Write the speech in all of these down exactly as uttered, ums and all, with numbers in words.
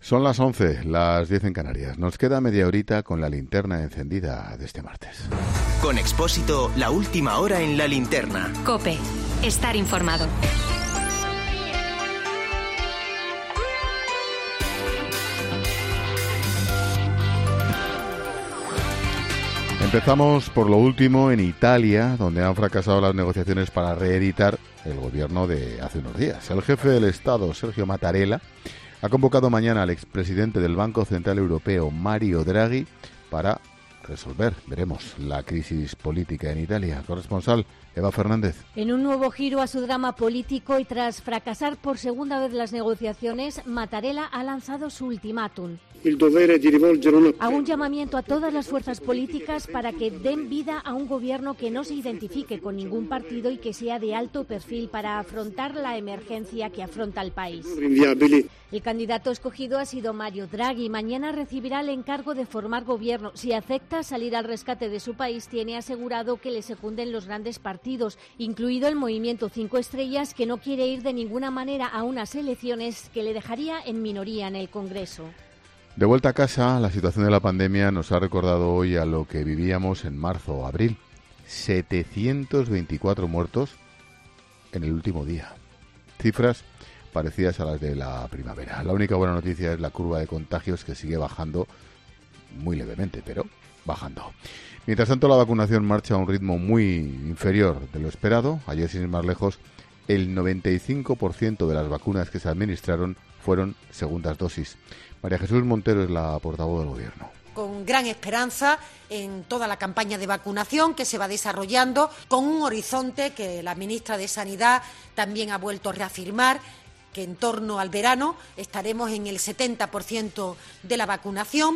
Son las once, las diez en Canarias. Nos queda media horita con la linterna encendida de este martes. Con Expósito, la última hora en la linterna. COPE. Estar informado. Empezamos por lo último en Italia, donde han fracasado las negociaciones para reeditar el gobierno de hace unos días. El jefe del Estado, Sergio Mattarella, ha convocado mañana al expresidente del Banco Central Europeo, Mario Draghi, para resolver, veremos, la crisis política en Italia. Corresponsal Eva Fernández. En un nuevo giro a su drama político y tras fracasar por segunda vez las negociaciones, Mattarella ha lanzado su ultimátum. Hago un llamamiento a todas las fuerzas políticas para que den vida a un gobierno que no se identifique con ningún partido y que sea de alto perfil para afrontar la emergencia que afronta el país. El candidato escogido ha sido Mario Draghi. Mañana recibirá el encargo de formar gobierno. Si acepta salir al rescate de su país, tiene asegurado que le secunden los grandes partidos, incluido el Movimiento Cinco Estrellas, que no quiere ir de ninguna manera a unas elecciones que le dejaría en minoría en el Congreso. De vuelta a casa, la situación de la pandemia nos ha recordado hoy a lo que vivíamos en marzo o abril. setecientos veinticuatro muertos en el último día. Cifras parecidas a las de la primavera. La única buena noticia es la curva de contagios, que sigue bajando muy levemente, pero bajando. Mientras tanto, la vacunación marcha a un ritmo muy inferior de lo esperado. Ayer, sin ir más lejos, el noventa y cinco por ciento de las vacunas que se administraron fueron segundas dosis. María Jesús Montero es la portavoz del Gobierno. Con gran esperanza en toda la campaña de vacunación que se va desarrollando, con un horizonte que la ministra de Sanidad también ha vuelto a reafirmar, que en torno al verano estaremos en el setenta por ciento de la vacunación.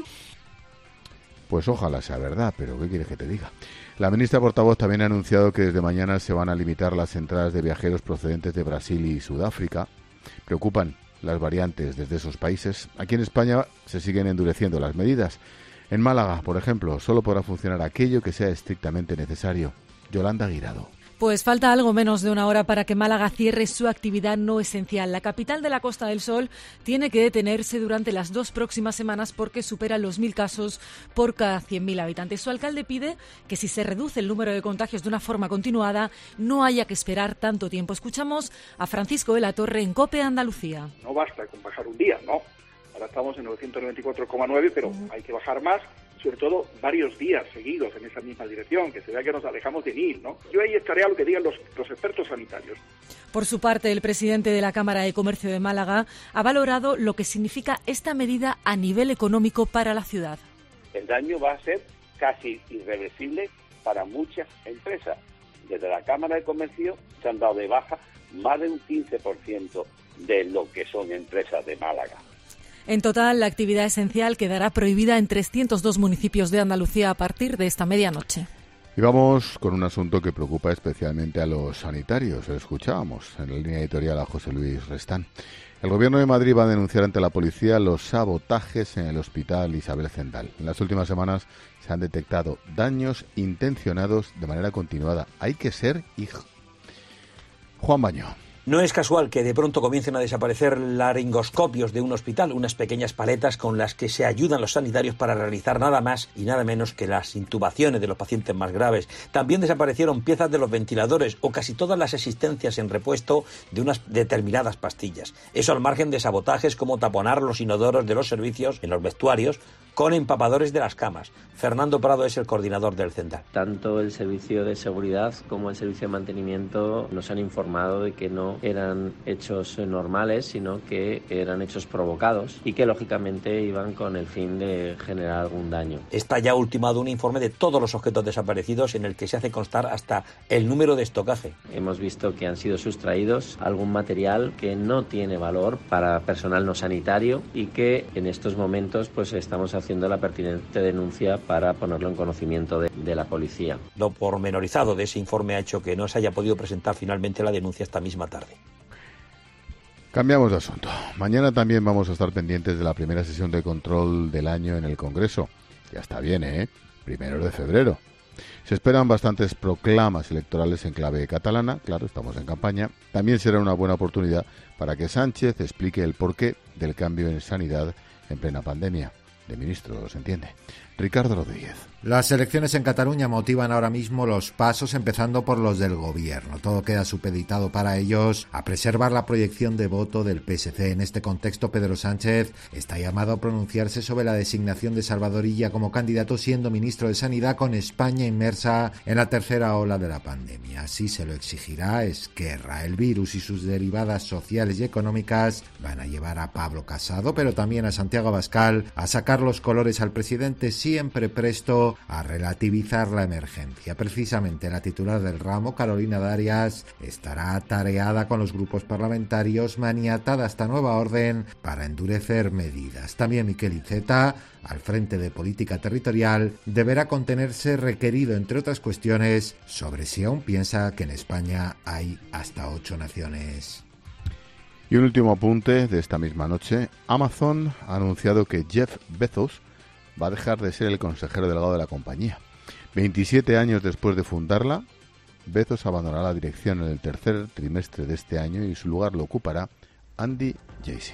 Pues ojalá sea verdad, pero ¿qué quieres que te diga? La ministra portavoz también ha anunciado que desde mañana se van a limitar las entradas de viajeros procedentes de Brasil y Sudáfrica. Preocupan las variantes desde esos países. Aquí en España se siguen endureciendo las medidas. En Málaga, por ejemplo, solo podrá funcionar aquello que sea estrictamente necesario. Yolanda Guirado. Pues falta algo menos de una hora para que Málaga cierre su actividad no esencial. La capital de la Costa del Sol tiene que detenerse durante las dos próximas semanas porque supera los mil casos por cada cien mil habitantes. Su alcalde pide que si se reduce el número de contagios de una forma continuada, no haya que esperar tanto tiempo. Escuchamos a Francisco de la Torre en COPE Andalucía. No basta con bajar un día, no. Ahora estamos en novecientos noventa y cuatro coma nueve, pero uh-huh. hay que bajar más. Sobre todo varios días seguidos en esa misma dirección, que se vea que nos alejamos de mil, ¿no? Yo ahí estaré a lo que digan los, los expertos sanitarios. Por su parte, el presidente de la Cámara de Comercio de Málaga ha valorado lo que significa esta medida a nivel económico para la ciudad. El daño va a ser casi irreversible para muchas empresas. Desde la Cámara de Comercio se han dado de baja más de un quince por ciento de lo que son empresas de Málaga. En total, la actividad esencial quedará prohibida en trescientos dos municipios de Andalucía a partir de esta medianoche. Y vamos con un asunto que preocupa especialmente a los sanitarios. Lo escuchábamos en la línea editorial a José Luis Restán. El Gobierno de Madrid va a denunciar ante la policía los sabotajes en el Hospital Isabel Zendal. En las últimas semanas se han detectado daños intencionados de manera continuada. Hay que ser hijo. Juan Baño. No es casual que de pronto comiencen a desaparecer laringoscopios de un hospital, unas pequeñas paletas con las que se ayudan los sanitarios para realizar nada más y nada menos que las intubaciones de los pacientes más graves. También desaparecieron piezas de los ventiladores o casi todas las existencias en repuesto de unas determinadas pastillas. Eso al margen de sabotajes como taponar los inodoros de los servicios en los vestuarios con empapadores de las camas. Fernando Prado es el coordinador del Zendal. Tanto el servicio de seguridad como el servicio de mantenimiento nos han informado de que no eran hechos normales, sino que eran hechos provocados y que lógicamente iban con el fin de generar algún daño. Está ya ultimado un informe de todos los objetos desaparecidos en el que se hace constar hasta el número de estocaje. Hemos visto que han sido sustraídos algún material que no tiene valor para personal no sanitario y que en estos momentos pues estamos haciendo la pertinente denuncia para ponerlo en conocimiento de, de la policía. Lo pormenorizado de ese informe ha hecho que no se haya podido presentar finalmente la denuncia esta misma tarde. Cambiamos de asunto. Mañana también vamos a estar pendientes de la primera sesión de control del año en el Congreso. Ya está bien, ¿eh? Primero de febrero. Se esperan bastantes proclamas electorales en clave catalana. Claro, estamos en campaña. También será una buena oportunidad para que Sánchez explique el porqué del cambio en sanidad en plena pandemia. De ministro, se entiende. Ricardo Rodríguez. Las elecciones en Cataluña motivan ahora mismo los pasos, empezando por los del gobierno. Todo queda supeditado para ellos a preservar la proyección de voto del P S C. En este contexto, Pedro Sánchez está llamado a pronunciarse sobre la designación de Salvador Illa como candidato, siendo ministro de Sanidad, con España inmersa en la tercera ola de la pandemia. Así se lo exigirá Esquerra. El virus y sus derivadas sociales y económicas van a llevar a Pablo Casado, pero también a Santiago Abascal, a sacar los colores al presidente, siempre presto a relativizar la emergencia. Precisamente la titular del ramo, Carolina Darias, estará atareada con los grupos parlamentarios, maniatada esta nueva orden para endurecer medidas. También Miquel Iceta, al frente de política territorial, deberá contenerse, requerido, entre otras cuestiones, sobre si aún piensa que en España hay hasta ocho naciones. Y un último apunte de esta misma noche. Amazon ha anunciado que Jeff Bezos va a dejar de ser el consejero delegado de la compañía. veintisiete años después de fundarla, Bezos abandonará la dirección en el tercer trimestre de este año y su lugar lo ocupará Andy Jassy.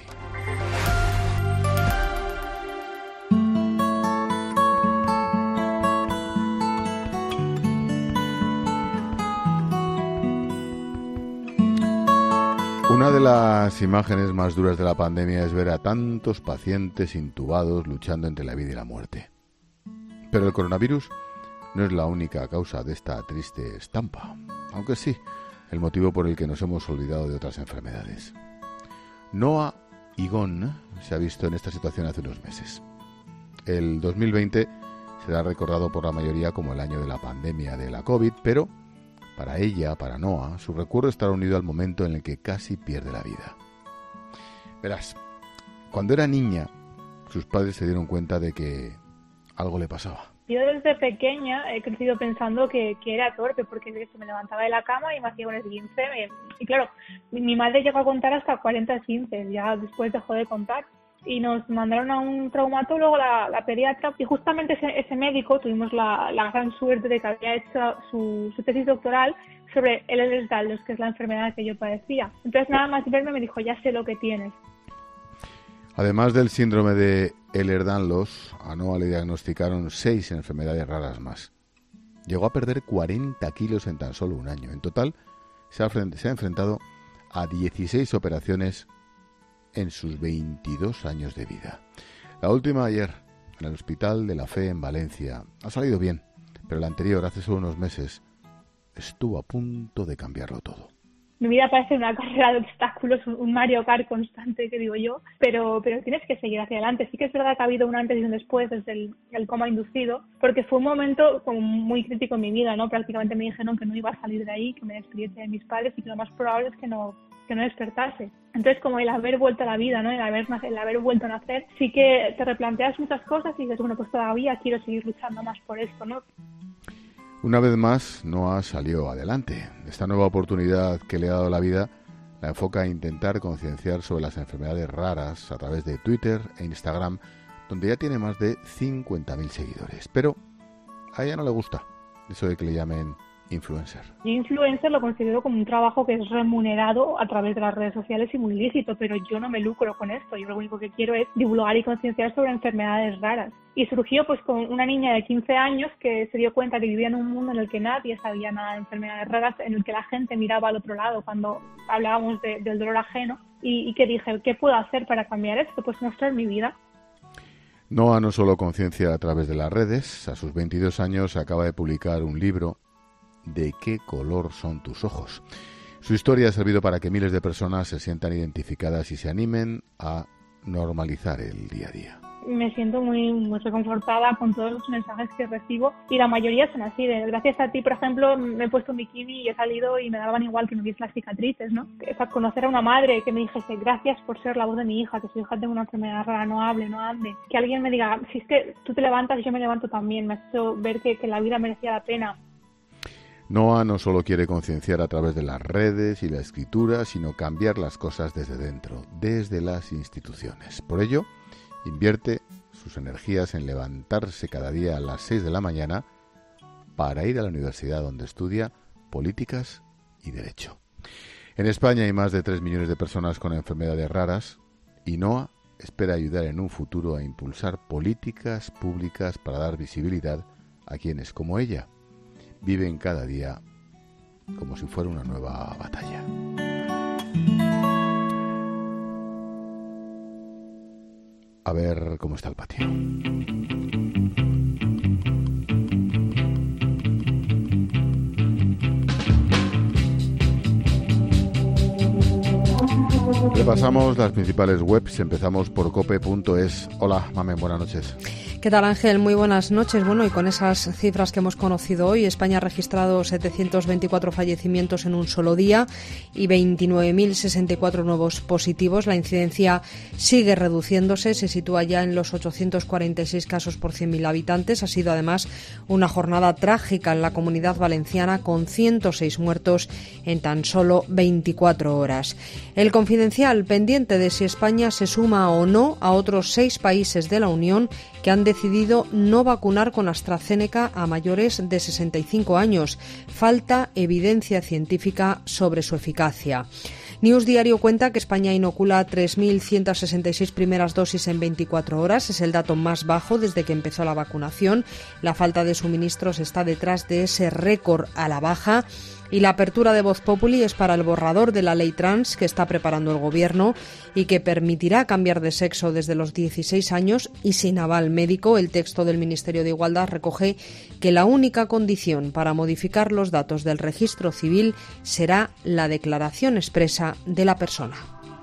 Una de las imágenes más duras de la pandemia es ver a tantos pacientes intubados luchando entre la vida y la muerte. Pero el coronavirus no es la única causa de esta triste estampa, aunque sí el motivo por el que nos hemos olvidado de otras enfermedades. Noah Egon se ha visto en esta situación hace unos meses. El dos mil veinte será recordado por la mayoría como el año de la pandemia de la COVID, pero para ella, para Noah, su recuerdo estará unido al momento en el que casi pierde la vida. Verás, cuando era niña, sus padres se dieron cuenta de que algo le pasaba. Yo desde pequeña he crecido pensando que, que era torpe, porque de hecho me levantaba de la cama y me hacía un esguince. Y claro, mi, mi madre llegó a contar hasta cuarenta esguinces, ya después dejó de contar. Y nos mandaron a un traumatólogo, la, la pediatra, y justamente ese, ese médico, tuvimos la, la gran suerte de que había hecho su, su tesis doctoral sobre el Ehlers-Danlos, que es la enfermedad que yo padecía. Entonces nada más verme me dijo, ya sé lo que tienes. Además del síndrome de Ehlers-Danlos, a Noah le diagnosticaron seis enfermedades raras más. Llegó a perder cuarenta kilos en tan solo un año. En total, se ha, se ha enfrentado a dieciséis operaciones en sus veintidós años de vida. La última ayer, en el Hospital de la Fe en Valencia. Ha salido bien, pero la anterior, hace solo unos meses, estuvo a punto de cambiarlo todo. Mi vida parece una carrera de obstáculos, un Mario Kart constante, que digo yo, pero pero tienes que seguir hacia adelante. Sí que es verdad que ha habido un antes y un después desde el, el coma inducido, porque fue un momento como muy crítico en mi vida, ¿no? Prácticamente me dijeron que no iba a salir de ahí, que me despidiese de mis padres y que lo más probable es que no que no despertase. Entonces, como el haber vuelto a la vida, ¿no? El haber, el haber vuelto a nacer, sí que te replanteas muchas cosas y dices, bueno, pues todavía quiero seguir luchando más por esto, ¿no? Una vez más, Noah salió adelante. Esta nueva oportunidad que le ha dado la vida la enfoca a intentar concienciar sobre las enfermedades raras a través de Twitter e Instagram, donde ya tiene más de cincuenta mil seguidores. Pero a ella no le gusta eso de que le llamen influencer. Yo influencer lo considero como un trabajo que es remunerado a través de las redes sociales y muy lícito, pero yo no me lucro con esto. Yo lo único que quiero es divulgar y concienciar sobre enfermedades raras. Y surgió pues con una niña de quince años que se dio cuenta que vivía en un mundo en el que nadie sabía nada de enfermedades raras, en el que la gente miraba al otro lado cuando hablábamos de, del dolor ajeno, y, y que dije, ¿qué puedo hacer para cambiar esto? Pues mostrar mi vida. Noah no solo conciencia a través de las redes. A sus veintidós años acaba de publicar un libro, ¿De qué color son tus ojos? Su historia ha servido para que miles de personas se sientan identificadas y se animen a normalizar el día a día. Me siento muy, muy reconfortada con todos los mensajes que recibo y la mayoría son así. De, gracias a ti, por ejemplo, me he puesto un bikini y he salido y me daban igual que me viese las cicatrices, ¿no? O sea, conocer a una madre que me dijese gracias por ser la voz de mi hija, que su hija tenga una enfermedad rara, no hable, no ande. Que alguien me diga, si es que tú te levantas, yo me levanto también. Me ha hecho ver que, que la vida merecía la pena. Noah no solo quiere concienciar a través de las redes y la escritura, sino cambiar las cosas desde dentro, desde las instituciones. Por ello, invierte sus energías en levantarse cada día a las seis de la mañana para ir a la universidad donde estudia políticas y derecho. En España hay más de tres millones de personas con enfermedades raras y Noah espera ayudar en un futuro a impulsar políticas públicas para dar visibilidad a quienes, como ella, viven cada día como si fuera una nueva batalla. A ver cómo está el patio. Repasamos las principales webs. Empezamos por cope punto es. Hola, Mamen, buenas noches. ¿Qué tal, Ángel? Muy buenas noches. Bueno, y con esas cifras que hemos conocido hoy, España ha registrado setecientos veinticuatro fallecimientos en un solo día y veintinueve mil sesenta y cuatro nuevos positivos. La incidencia sigue reduciéndose, se sitúa ya en los ochocientos cuarenta y seis casos por cien mil habitantes. Ha sido además una jornada trágica en la Comunidad Valenciana, con ciento seis muertos en tan solo veinticuatro horas. El Confidencial, pendiente de si España se suma o no a otros seis países de la Unión que han decidido no vacunar con AstraZeneca a mayores de sesenta y cinco años. Falta evidencia científica sobre su eficacia. News Diario cuenta que España inocula tres mil ciento sesenta y seis primeras dosis en veinticuatro horas. Es el dato más bajo desde que empezó la vacunación. La falta de suministros está detrás de ese récord a la baja. Y la apertura de Voz Populi es para el borrador de la ley trans que está preparando el Gobierno y que permitirá cambiar de sexo desde los dieciséis años y sin aval médico. El texto del Ministerio de Igualdad recoge que la única condición para modificar los datos del registro civil será la declaración expresa de la persona.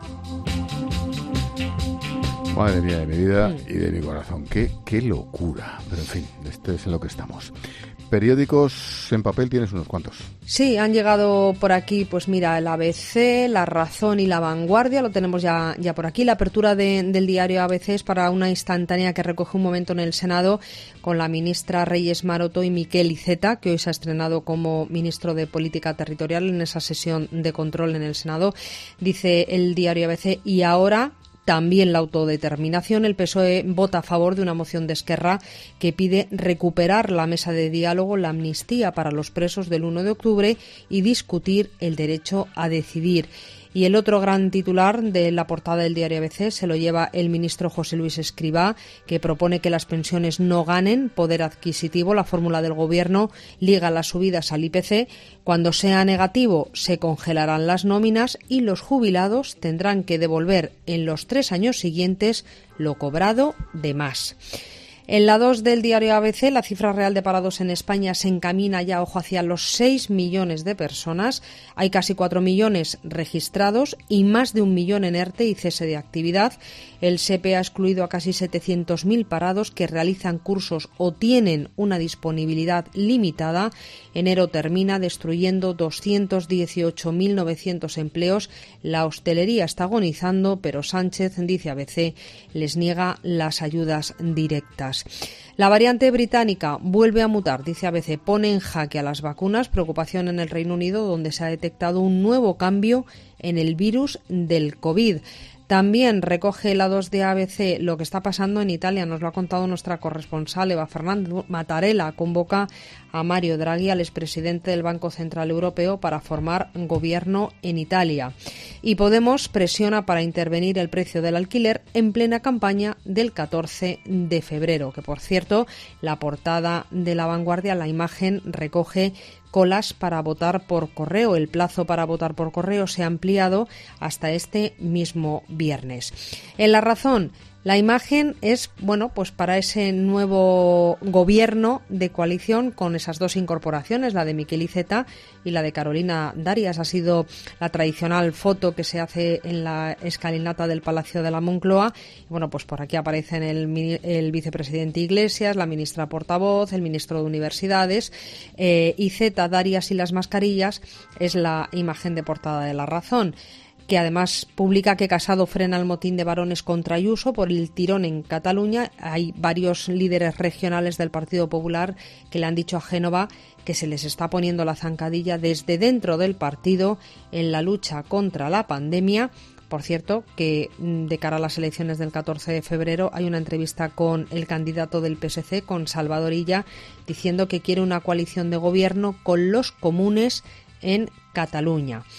Madre mía de mi vida y de mi corazón. Qué, qué locura. Pero en fin, esto es en lo que estamos. Periódicos en papel tienes unos cuantos. Sí, han llegado por aquí, pues mira, el A B C, La Razón y La Vanguardia, lo tenemos ya, ya por aquí. La apertura de, del diario A B C es para una instantánea que recoge un momento en el Senado con la ministra Reyes Maroto y Miquel Iceta, que hoy se ha estrenado como ministro de Política Territorial en esa sesión de control en el Senado. Dice el diario A B C, y ahora también la autodeterminación. El P S O E vota a favor de una moción de Esquerra que pide recuperar la mesa de diálogo, la amnistía para los presos del uno de octubre y discutir el derecho a decidir. Y el otro gran titular de la portada del diario A B C se lo lleva el ministro José Luis Escrivá, que propone que las pensiones no ganen poder adquisitivo. La fórmula del Gobierno liga las subidas al I P C. Cuando sea negativo, se congelarán las nóminas y los jubilados tendrán que devolver en los tres años siguientes lo cobrado de más. En la dos del diario A B C, la cifra real de parados en España se encamina ya, ojo, hacia los seis millones de personas. Hay casi cuatro millones registrados y más de un millón en ERTE y cese de actividad. El S E P E ha excluido a casi setecientos mil parados que realizan cursos o tienen una disponibilidad limitada. Enero termina destruyendo doscientos dieciocho mil novecientos empleos. La hostelería está agonizando, pero Sánchez, dice A B C, les niega las ayudas directas. La variante británica vuelve a mutar, dice A B C, pone en jaque a las vacunas. Preocupación en el Reino Unido, donde se ha detectado un nuevo cambio en el virus del COVID. También recoge la dos de A B C lo que está pasando en Italia. Nos lo ha contado nuestra corresponsal Eva Fernández. Mattarella convoca a Mario Draghi, al expresidente del Banco Central Europeo, para formar gobierno en Italia. Y Podemos presiona para intervenir el precio del alquiler en plena campaña del catorce de febrero, que por cierto, la portada de La Vanguardia, la imagen recoge colas para votar por correo. El plazo para votar por correo se ha ampliado hasta este mismo viernes. En La Razón, la imagen es, bueno, pues para ese nuevo gobierno de coalición con esas dos incorporaciones, la de Miquel Iceta y la de Carolina Darias. Ha sido la tradicional foto que se hace en la escalinata del Palacio de la Moncloa. Bueno, pues por aquí aparecen el, el vicepresidente Iglesias, la ministra portavoz, el ministro de Universidades. Eh, Iceta, Darias y las mascarillas es la imagen de portada de La Razón, que además publica que Casado frena el motín de varones contra Ayuso por el tirón en Cataluña. Hay varios líderes regionales del Partido Popular que le han dicho a Génova que se les está poniendo la zancadilla desde dentro del partido en la lucha contra la pandemia. Por cierto, que de cara a las elecciones del catorce de febrero hay una entrevista con el candidato del P S C, con Salvador Illa, diciendo que quiere una coalición de gobierno con los comunes en Cataluña.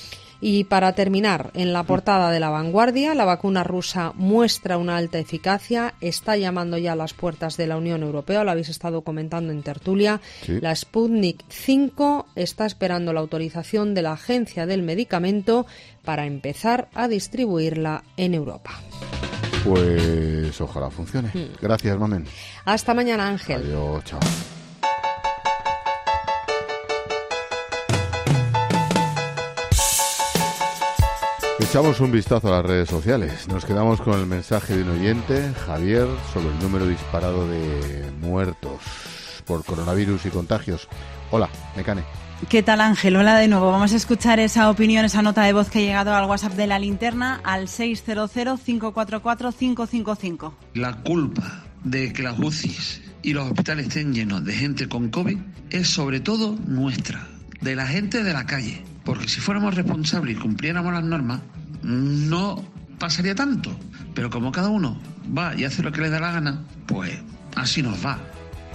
Y para terminar, en la portada de La Vanguardia, la vacuna rusa muestra una alta eficacia, está llamando ya a las puertas de la Unión Europea, lo habéis estado comentando en tertulia. Sí. La Sputnik cinco está esperando la autorización de la Agencia del Medicamento para empezar a distribuirla en Europa. Pues ojalá funcione. Mm. Gracias, Mamen. Hasta mañana, Ángel. Adiós, chao. Echamos un vistazo a las redes sociales. Nos quedamos con el mensaje de un oyente, Javier, sobre el número disparado de muertos por coronavirus y contagios. Hola, Mecane. ¿Qué tal, Ángel? Hola de nuevo. Vamos a escuchar esa opinión, esa nota de voz que ha llegado al WhatsApp de La Linterna al seis cero cero, cinco cuatro cuatro, cinco cinco cinco. La culpa de que las U C Is y los hospitales estén llenos de gente con COVID es sobre todo nuestra, de la gente de la calle. Porque si fuéramos responsables y cumpliéramos las normas, no pasaría tanto. Pero como cada uno va y hace lo que le da la gana, pues así nos va.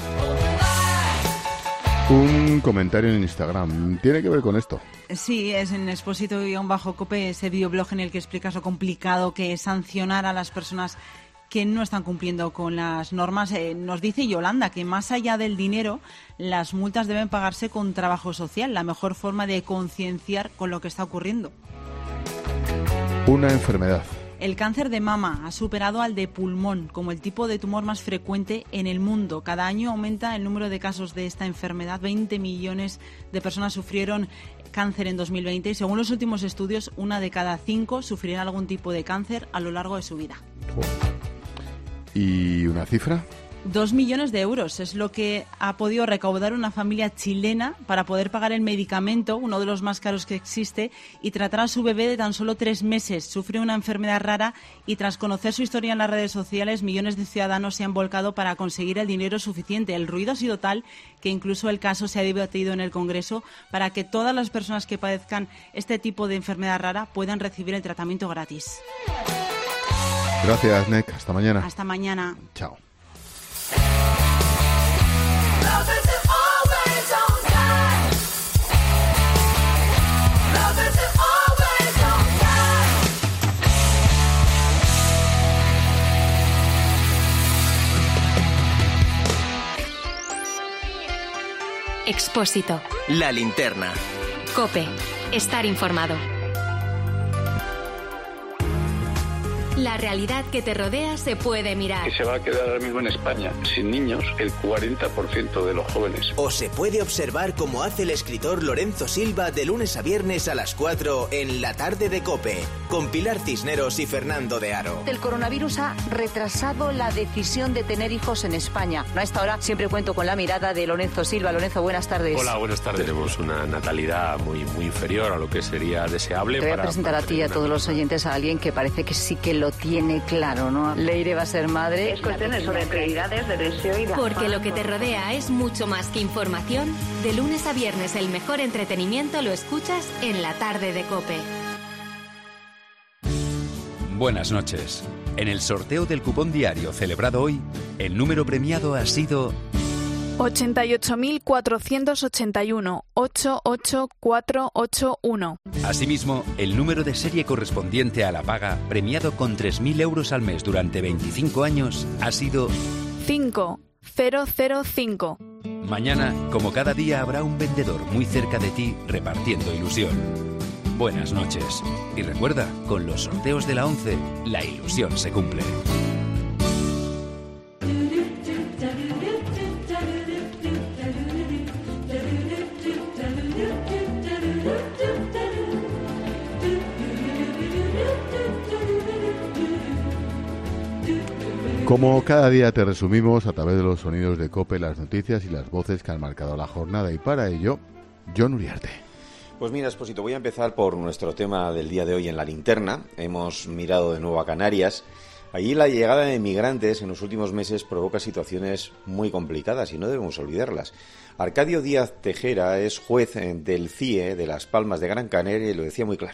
Un comentario en Instagram. ¿Tiene que ver con esto? Sí, es en Expósito-Cope, ese videoblog en el que explicas lo complicado que es sancionar a las personas que no están cumpliendo con las normas. Eh, nos dice Yolanda que más allá del dinero, las multas deben pagarse con trabajo social, la mejor forma de concienciar con lo que está ocurriendo. Una enfermedad. El cáncer de mama ha superado al de pulmón como el tipo de tumor más frecuente en el mundo. Cada año aumenta el número de casos de esta enfermedad. veinte millones de personas sufrieron cáncer en dos mil veinte y según los últimos estudios, una de cada cinco sufrirá algún tipo de cáncer a lo largo de su vida. ¿Y una cifra? Dos millones de euros es lo que ha podido recaudar una familia chilena para poder pagar el medicamento, uno de los más caros que existe, y tratar a su bebé de tan solo tres meses. Sufre una enfermedad rara y tras conocer su historia en las redes sociales, millones de ciudadanos se han volcado para conseguir el dinero suficiente. El ruido ha sido tal que incluso el caso se ha debatido en el Congreso para que todas las personas que padezcan este tipo de enfermedad rara puedan recibir el tratamiento gratis. Gracias, Nek. Hasta mañana. Hasta mañana. Chao. Expósito. La Linterna. COPE. Estar informado. La realidad que te rodea se puede mirar. Que se va a quedar ahora mismo en España sin niños el cuarenta por ciento de los jóvenes. O se puede observar como hace el escritor Lorenzo Silva de lunes a viernes a las cuatro en La Tarde de COPE, con Pilar Cisneros y Fernando de Aro. El coronavirus ha retrasado la decisión de tener hijos en España. A esta hora siempre cuento con la mirada de Lorenzo Silva. Lorenzo, buenas tardes. Hola, buenas tardes. Tenemos una natalidad muy, muy inferior a lo que sería deseable. Te voy para, a presentar a ti y a todos los oyentes a alguien que parece que sí que lo tiene claro, ¿no? Leire va a ser madre. Es cuestiones sobre prioridades de deseo y de Porque afán. Lo que te rodea es mucho más que información. De lunes a viernes el mejor entretenimiento lo escuchas en La Tarde de COPE. Buenas noches. En el sorteo del cupón diario celebrado hoy, el número premiado ha sido ochenta y ocho mil cuatrocientos ochenta y uno, ochenta y ocho mil cuatrocientos ochenta y uno. Asimismo, el número de serie correspondiente a la paga, premiado con tres mil euros al mes durante veinticinco años, ha sido cinco cero cero cinco. Mañana, como cada día, habrá un vendedor muy cerca de ti repartiendo ilusión. Buenas noches. Y recuerda, con los sorteos de la ONCE, la ilusión se cumple. Como cada día te resumimos a través de los sonidos de COPE las noticias y las voces que han marcado la jornada, y para ello, Jon Uriarte. Pues mira, Expósito, voy a empezar por nuestro tema del día de hoy en La Linterna. Hemos mirado de nuevo a Canarias. Allí la llegada de migrantes en los últimos meses provoca situaciones muy complicadas y no debemos olvidarlas. Arcadio Díaz Tejera es juez del C I E de Las Palmas de Gran Canaria y lo decía muy claro.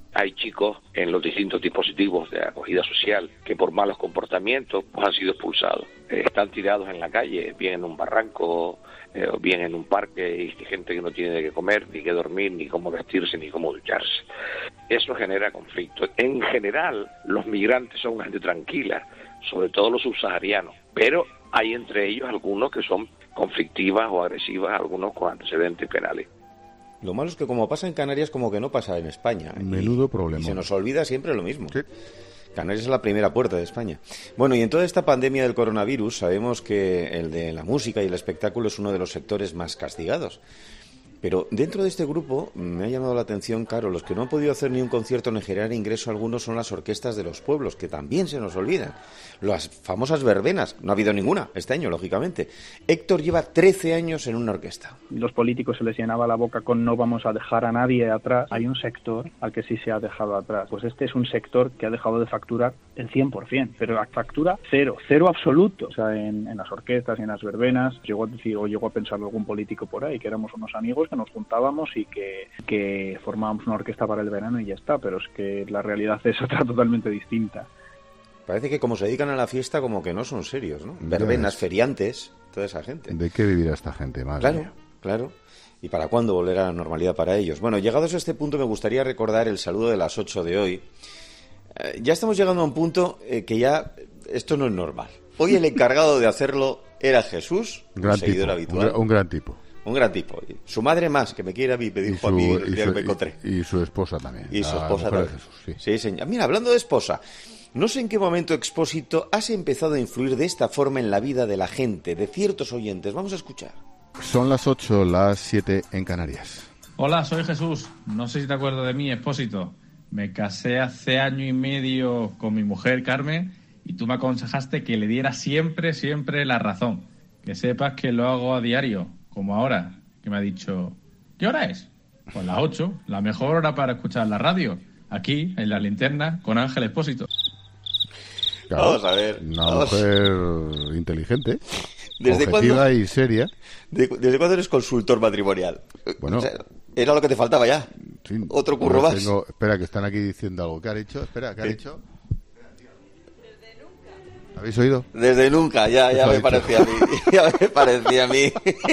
Hay chicos en los distintos dispositivos de acogida social que por malos comportamientos pues, han sido expulsados. Eh, están tirados en la calle, bien en un barranco, eh, o bien en un parque, y gente que no tiene de qué comer, ni qué dormir, ni cómo vestirse, ni cómo ducharse. Eso genera conflicto. En general, los migrantes son gente tranquila, sobre todo los subsaharianos, pero hay entre ellos algunos que son conflictivas o agresivas, algunos con antecedentes penales. Lo malo es que como pasa en Canarias, como que no pasa en España. Menudo y, problema. Y se nos olvida siempre lo mismo. Sí. Canarias es la primera puerta de España. Bueno, y en toda esta pandemia del coronavirus sabemos que el de la música y el espectáculo es uno de los sectores más castigados. Pero dentro de este grupo me ha llamado la atención, claro, los que no han podido hacer ni un concierto ni generar ingreso alguno son las orquestas de los pueblos, que también se nos olvidan. Las famosas verbenas, no ha habido ninguna este año, lógicamente. Héctor lleva trece años en una orquesta. Los políticos se les llenaba la boca con no vamos a dejar a nadie atrás. Hay un sector al que sí se ha dejado atrás. Pues este es un sector que ha dejado de facturar el cien por ciento, pero la factura cero, cero absoluto. O sea, en, en las orquestas y en las verbenas, llegó a decir, o llegó a pensar algún político por ahí, que éramos unos amigos que nos juntábamos y que, que formábamos una orquesta para el verano y ya está, pero es que la realidad es otra totalmente distinta. Parece que como se dedican a la fiesta, como que no son serios, ¿no? Verbenas, feriantes, toda esa gente. ¿De qué vivirá esta gente más? Claro, mía? claro. ¿Y para cuándo volverá a la normalidad para ellos? Bueno, llegados a este punto me gustaría recordar el saludo de las ocho de hoy. Eh, ya estamos llegando a un punto eh, que ya esto no es normal. Hoy el encargado de hacerlo era Jesús, un, gran un seguidor tipo, habitual. Un, un gran tipo. Un gran tipo. Su madre más, que me quiere a mí, me dijo su, a mí el día que me encontré. Y, y su esposa también. Y su esposa también. Jesús, sí. sí, señor. Mira, hablando de esposa, no sé en qué momento, Expósito, has empezado a influir de esta forma en la vida de la gente, de ciertos oyentes. Vamos a escuchar. Son las ocho, las siete en Canarias. Hola, soy Jesús. No sé si te acuerdas de mí, Expósito. Me casé hace año y medio con mi mujer, Carmen, y tú me aconsejaste que le diera siempre, siempre la razón. Que sepas que lo hago a diario, como ahora, que me ha dicho, ¿qué hora es? Pues las ocho, la mejor hora para escuchar la radio, aquí, en La Linterna, con Ángel Expósito. Claro, vamos a ver. Una vamos. mujer inteligente, ¿Desde objetiva cuándo, y seria. ¿de, ¿Desde cuándo eres consultor matrimonial? Bueno, o sea, era lo que te faltaba ya. Sí, otro curro más. Tengo, espera, que están aquí diciendo algo. ¿Qué ha dicho? Espera, ¿qué ha dicho? ¿Habéis oído? Desde nunca, ya, ya me parecía a mí. Ya me parecía a mí.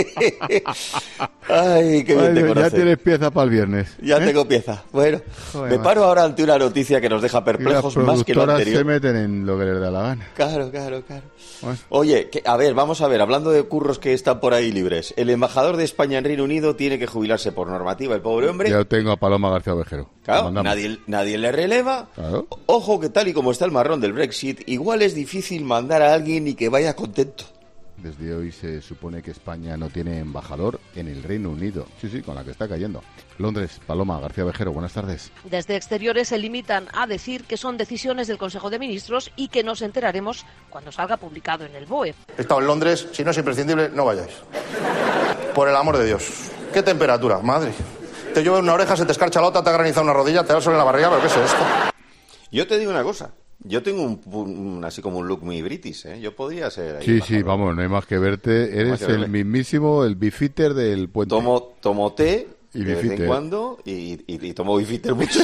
Ay, qué bien Ay, te conoces. Ya tienes pieza para el viernes. Ya ¿eh? tengo pieza. Bueno, Joder, me macho. paro ahora ante una noticia que nos deja perplejos más que lo Las productoras anterior. se meten en lo que les da la gana. Claro, claro, claro. Bueno. Oye, que, a ver, vamos a ver, hablando de curros que están por ahí libres. El embajador de España en Reino Unido tiene que jubilarse por normativa, el pobre hombre. Ya tengo a Paloma García Ovejero. Claro, nadie, nadie le releva. Claro. Ojo que tal y como está el marrón del Brexit, igual es difícil mandar a alguien y que vaya contento. Desde hoy se supone que España no tiene embajador en el Reino Unido. Sí, sí, con la que está cayendo. Londres, Paloma García Ovejero, buenas tardes. Desde Exteriores se limitan a decir que son decisiones del Consejo de Ministros y que nos enteraremos cuando salga publicado en el B O E. He estado en Londres, si no es imprescindible, no vayáis. Por el amor de Dios. ¿Qué temperatura? Madre. Te llueve una oreja, se te escarcha la otra, te ha granizado una rodilla, te da el sol en la barriga, ¿pero qué es esto? Yo te digo una cosa. Yo tengo un, un así como un look muy british, ¿eh? Yo podría ser ahí. Sí, sí, vamos, no hay más que verte. Eres que el mismísimo, el bifitter del puente. Tomo, tomo té y de vez en cuando y, y, y tomo bifitter mucho.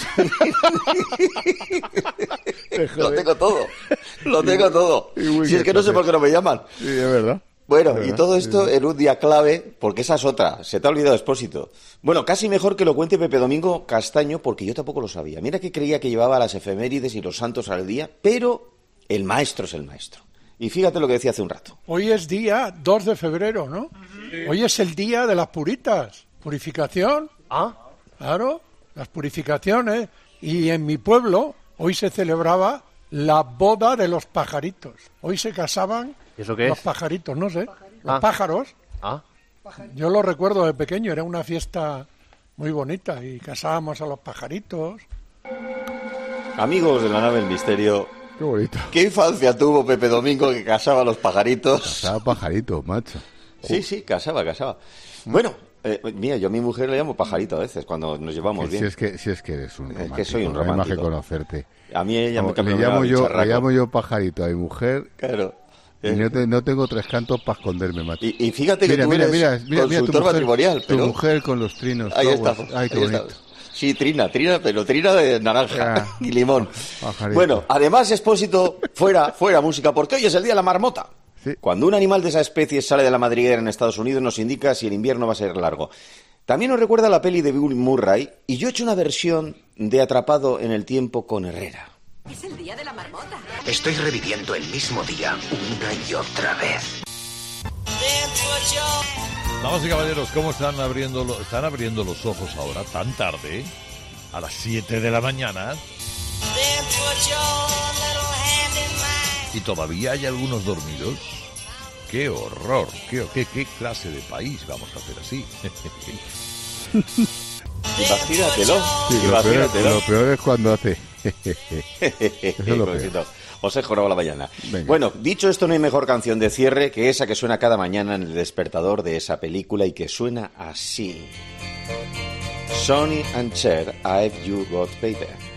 Lo tengo todo, lo tengo todo. Si es que no sé por qué no me llaman. Sí, es verdad. Bueno, ¿verdad? Y todo esto sí, sí. en un día clave, porque esa es otra, se te ha olvidado Expósito. Bueno, casi mejor que lo cuente Pepe Domingo Castaño, porque yo tampoco lo sabía. Mira que creía que llevaba las efemérides y los santos al día, pero el maestro es el maestro. Y fíjate lo que decía hace un rato. Hoy es día dos de febrero, ¿no? Sí. Hoy es el día de las puritas. Purificación. Ah. Claro, las purificaciones. Y en mi pueblo, hoy se celebraba la boda de los pajaritos. Hoy se casaban ¿Y eso qué los es? pajaritos, no sé, los ah. pájaros. Ah. Yo lo recuerdo de pequeño, era una fiesta muy bonita y casábamos a los pajaritos. Amigos de la nave del misterio, qué bonito. ¿Qué infancia tuvo Pepe Domingo que casaba a los pajaritos? Casaba pajaritos, macho. Sí, sí, casaba, casaba. Bueno, eh, mira, yo a mi mujer le llamo pajarito a veces cuando nos llevamos que bien. Si es que, si es que eres un romántico. Es que soy un romántico. No hay más que conocerte. A mí ella Como, me le llamo yo, le llamo yo pajarito a mi mujer. Claro. Y no, te, no tengo tres cantos para esconderme, macho. Y, y fíjate mira, que tú mira, eres mira, mira, mira, consultor tu mujer, matrimonial, pero... Tu mujer con los trinos. Ahí oh, está. Ay, qué ahí bonito. está. Sí, trina, trina, pero trina de naranja y limón. Pajarito. Bueno, además, Expósito, fuera, fuera música, porque hoy es el día de la marmota. Sí. Cuando un animal de esa especie sale de la madriguera en Estados Unidos, nos indica si el invierno va a ser largo. También nos recuerda la peli de Bill Murray, y yo he hecho una versión de Atrapado en el tiempo con Herrera. Es el día de la marmota. Estoy reviviendo el mismo día una y otra vez. Damas y caballeros, ¿cómo están abriendo, lo, están abriendo los ojos ahora, tan tarde, a las siete de la mañana? ¿Y todavía hay algunos dormidos? ¡Qué horror! ¿Qué, qué, qué clase de país vamos a hacer así? Imagínatelo. Sí, lo, peor, lo peor es cuando hace... Eso es lo peor. Os he jorobado la mañana. Venga. Bueno, dicho esto, no hay mejor canción de cierre que esa que suena cada mañana en el despertador de esa película y que suena así. Sonny and Cher, I've You Got Baby.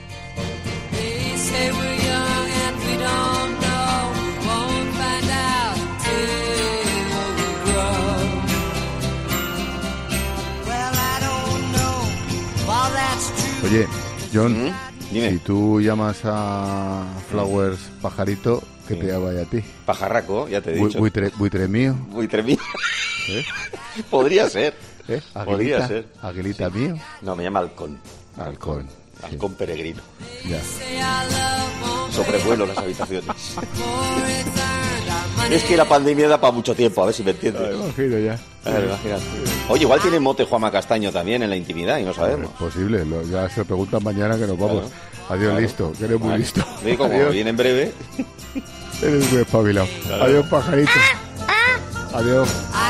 Oye, John, ¿Mm? Dime. Si tú llamas a Flowers pajarito, que sí. te llama a ti. Pajarraco, ya te he Bu dicho. Buitre, buitre mío. Buitre mío. ¿Eh? Podría ser. ¿Eh? Podría Aguilita, ser. Aguilita sí. mío. No, me llama halcón. Halcón. Halcón sí. Peregrino. Ya. Sobrevuelo las habitaciones. Es que la pandemia da para mucho tiempo, a ver si me entiendes. Me imagino ya. A ver, imagínate. Oye, igual tiene mote Juanma Castaño también en la intimidad y no sabemos. Es posible, lo, ya se preguntan mañana que nos vamos. Claro. Adiós, claro. Listo, que eres muy vale. listo. Sí, como Adiós. Viene en breve. Eres muy espabilado. Claro. Adiós, pajarito. Adiós.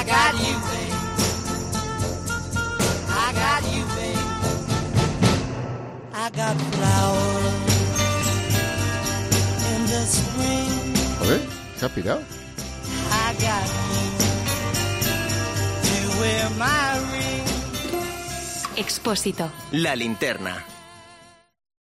Joder, ¿se ha pirado? Expósito. La linterna.